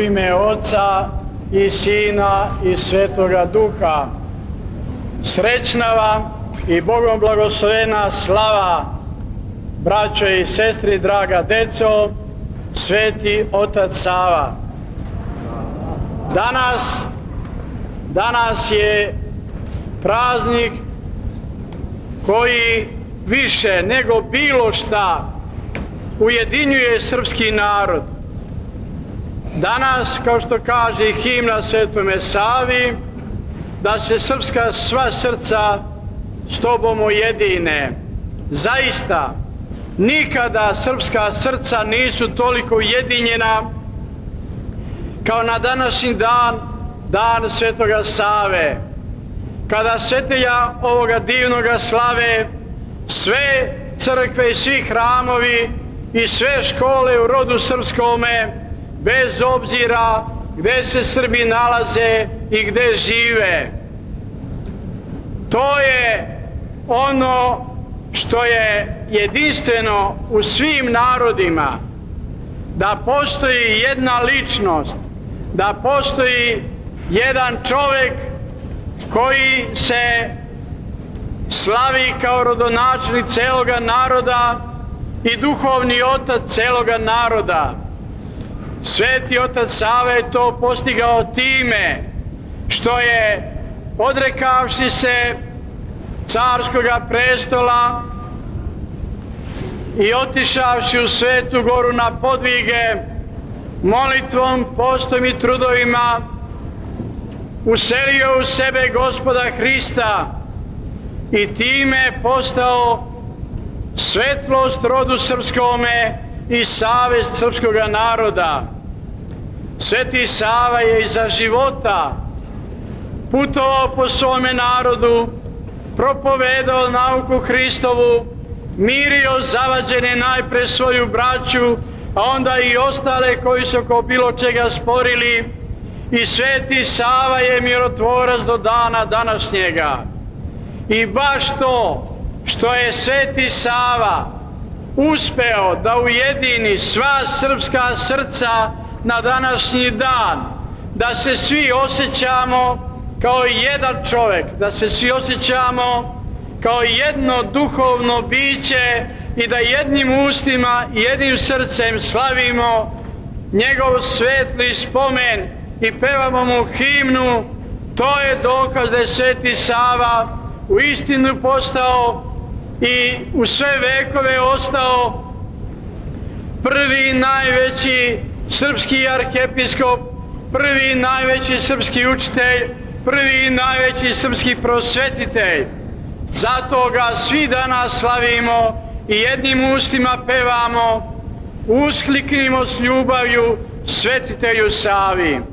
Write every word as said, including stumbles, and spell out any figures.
ime Oca i Sina i Svetoga Duha. Srećna vam i Bogom blagoslovena slava, braćo i sestri, draga deco, Sveti Otac Sava. Danas, danas je praznik koji više nego bilo šta ujedinjuje srpski narod. Danas, kao što kaže himna Svetome Savi, da se srpska sva srca s tobom ujedine. Zaista, nikada srpska srca nisu toliko ujedinjena kao na današnji dan, dan Svetoga Save, kada svetelja ovoga divnoga slave sve crkve i svi hramovi i sve škole u rodu srpskome, bez obzira gde se Srbi nalaze i gde žive. To je ono što je jedinstveno u svim narodima, da postoji jedna ličnost, da postoji jedan čovek koji se slavi kao rodonačelnik celoga naroda i duhovni otac celoga naroda. Sveti Otac Sava je to postigao time što je, odrekavši se carskoga prestola i otišavši u Svetu Goru na podvige, molitvom, postom i trudovima uselio u sebe Gospoda Hrista i time postao svetlost rodu srpskome i savest srpskoga naroda. Sveti Sava je iza života putovao po svome narodu, propovedao nauku Hristovu, mirio zavađene najpre svoju braću, a onda i ostale koji su oko bilo čega sporili, i Sveti Sava je mirotvorac do dana današnjega. I baš to što je Sveti Sava uspeo da ujedini sva srpska srca na današnji dan, da se svi osjećamo kao jedan čovek, da se svi osjećamo kao jedno duhovno biće i da jednim ustima i jednim srcem slavimo njegov svetli spomen i pevamo mu himnu, to je dokaz da je Sveti Sava u istinu postao i u sve vekove ostao prvi najveći srpski arhijepiskop, prvi najveći srpski učitelj, prvi najveći srpski prosvetitelj. Zato ga svi danas slavimo i jednim ustima pevamo, uskliknimo s ljubavlju Svetitelju Savi.